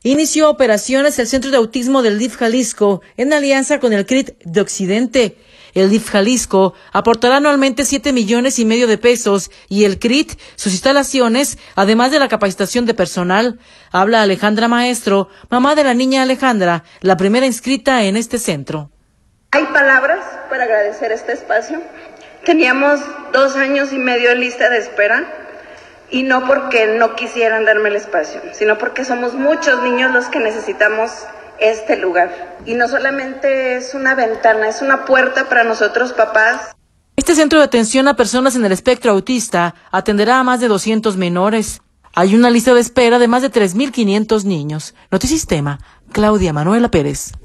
Inició operaciones el Centro de Autismo del DIF Jalisco en alianza con el CRIT de Occidente. El DIF Jalisco aportará anualmente 7,5 millones de pesos y el CRIT sus instalaciones, además de la capacitación de personal. Habla Alejandra Maestro, mamá de la niña Alejandra, la primera inscrita en este centro. Hay palabras para agradecer este espacio. Teníamos 2 años y medio en lista de espera. Y no porque no quisieran darme el espacio, sino porque somos muchos niños los que necesitamos este lugar. Y no solamente es una ventana, es una puerta para nosotros papás. Este centro de atención a personas en el espectro autista atenderá a más de 200 menores. Hay una lista de espera de más de 3,500 niños. Notisistema, Claudia Manuela Pérez.